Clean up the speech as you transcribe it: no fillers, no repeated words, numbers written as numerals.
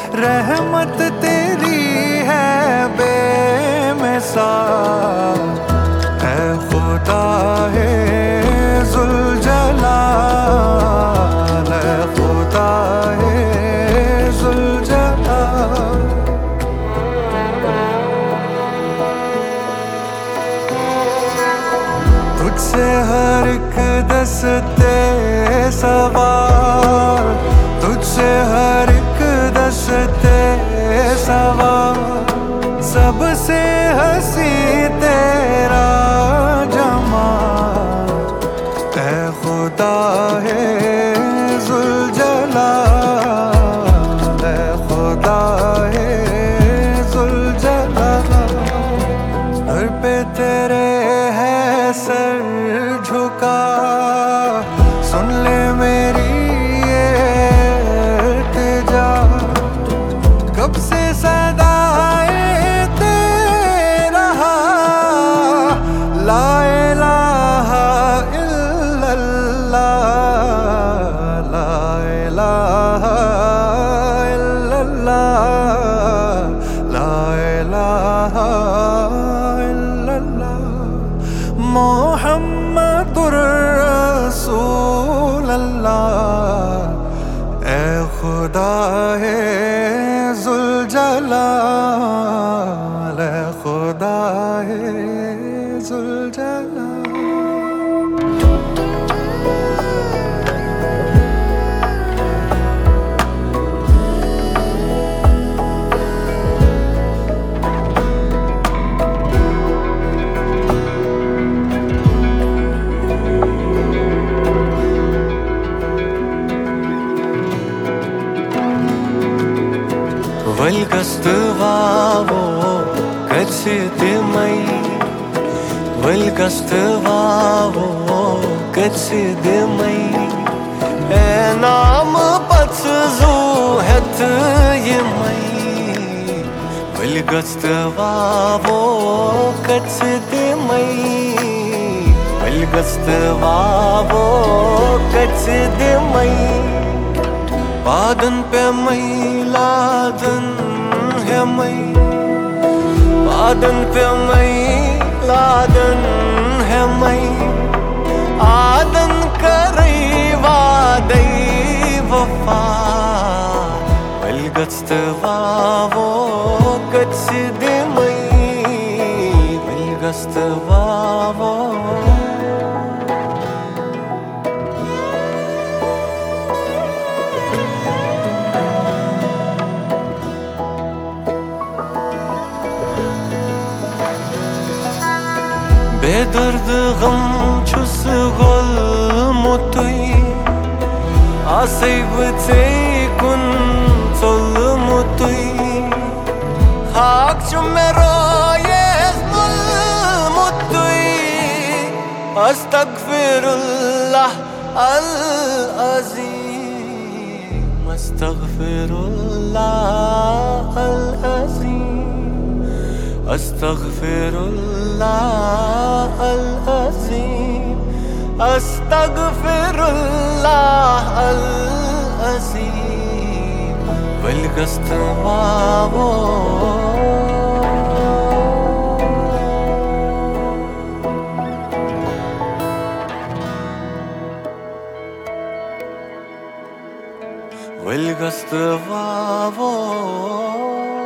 रहमत तेरी है बेमिसाल, है खुदा है जुलजलाल, है खुदा है जुलजलाल। तुझसे हर एक दस्ते सवाल, तुझसे हर एक दस्ते सवाल, सबसे हंसी तेरा जमाल, ऐ खुदा है जुलजलाल, ऐ खुदा है जुलजलाल। घर पे तेरे है सर झुका, सुन ले मेरी ये इल्तिजा, कब से सदाए तेरा ला इलाहा इल्लल्लाह, ला इलाहा इल्लल्लाह, ला इलाहा मोहम्मदुर रसूल अल्लाह, ऐ खुदा है जुलजलाल, ऐ खुदा है जुलजलाल। Valgastvavo kadsidimai, valgastvavo kadsidimai, enam pats zuhet yimai, valgastvavo kadsidimai, valgastvavo kadsidimai, बादन पे मई लादन है मई, बादन पे मई लादन है मई, आदन करई वादई वफा, वल्गस्तवावो कत्सिदिमई, वल्गस्तवावो। बेदर्द गम छुस गोल मुतुई, आसैब ते कुन चोल मुतुई, खाक चुमेरो ये मुल मुतुई, अस्तगफिरुल्लाह अल अज़ीम, अस्तगफिरुल्लाह अल अज़ीम, अस्तगफिरुल्लाह अल अज़ीम, अस्तगफिरुल्लाह अल अज़ीम, वल्गस्तवावो। वल्गस्तवावो।